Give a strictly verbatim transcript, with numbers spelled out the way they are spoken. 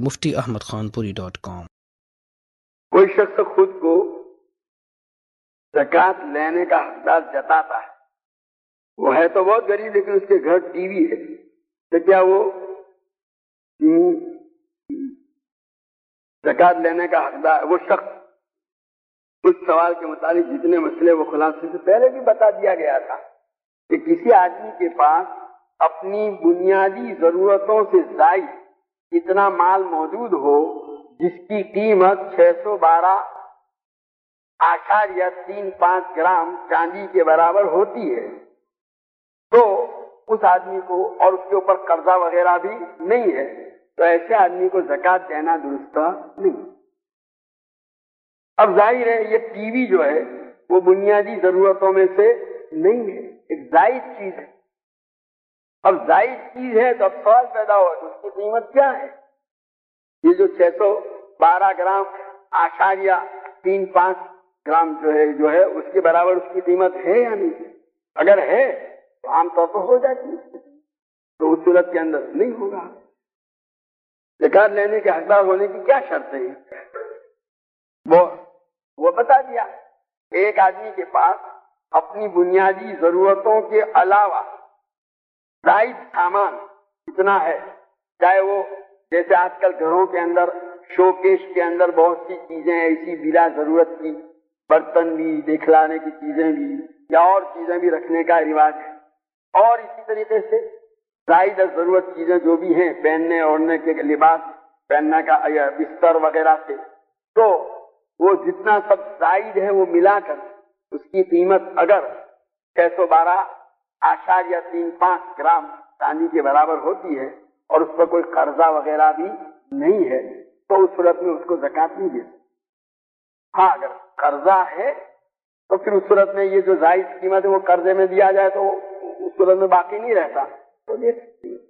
مفتی احمد خان پوری dot com. کوئی شخص خود کو زکوٰۃ لینے کا حقدار جتاتا ہے، وہ ہے تو بہت غریب لیکن اس کے گھر ٹی وی ہے، تو کیا وہ زکوٰۃ لینے کا حقدار؟ وہ شخص اس سوال کے متعلق جتنے مسئلے وہ خلاصے سے پہلے بھی بتا دیا گیا تھا کہ کسی آدمی کے پاس اپنی بنیادی ضرورتوں سے زائد اتنا مال موجود ہو جس کی قیمت چھ سو بارہ آشاریہ تین پانچ گرام چاندی کے برابر ہوتی ہے، تو اس آدمی کو، اور اس کے اوپر قرضہ وغیرہ بھی نہیں ہے، تو ایسے آدمی کو زکوٰۃ دینا درست نہیں۔ اب ظاہر ہے یہ ٹی وی جو ہے وہ بنیادی ضرورتوں میں سے نہیں ہے، ایک زائد چیز ہے۔ اب زائد چیز ہے تو اب سوال پیدا ہوا کہ اس کی قیمت کیا ہے؟ یہ جو چھ سو بارہ گرام آشاریہ تین پانچ گرام جو ہے جو ہے اس کے برابر اس کی قیمت ہے یا نہیں؟ اگر ہے تو عام طور پر ہو جاتی ہے، تو اس صورت کے اندر نہیں ہوگا۔ زکوٰۃ لینے کے حقدار ہونے کی کیا شرطیں ہیں وہ وہ بتا دیا۔ ایک آدمی کے پاس اپنی بنیادی ضرورتوں کے علاوہ زائد سامان اتنا ہے، چاہے وہ جیسے آج کل گھروں کے اندر شو کیس کے اندر بہت سی چیزیں ایسی بلا ضرورت کی، برتن بھی، دکھلانے کی چیزیں بھی، یا اور چیزیں بھی رکھنے کا رواج ہے، اور اسی طریقے سے زائد ضرورت چیزیں جو بھی ہیں پہننے اوڑھنے کے لباس پہننے کا یا بستر وغیرہ سے، تو وہ جتنا سب زائد ہے وہ ملا کر اس کی قیمت اگر چھ سو بارہ آشاریہ تین پانچ گرام چاندی کے برابر ہوتی ہے اور اس پر کوئی قرضہ وغیرہ بھی نہیں ہے، تو اس صورت میں اس کو زکوٰۃ نہیں دے سکتے۔ ہاں اگر قرضہ ہے تو پھر اس صورت میں یہ جو زائد قیمت ہے وہ قرضے میں دیا جائے تو اس صورت میں باقی نہیں رہتا، تو دے سکتے ہیں۔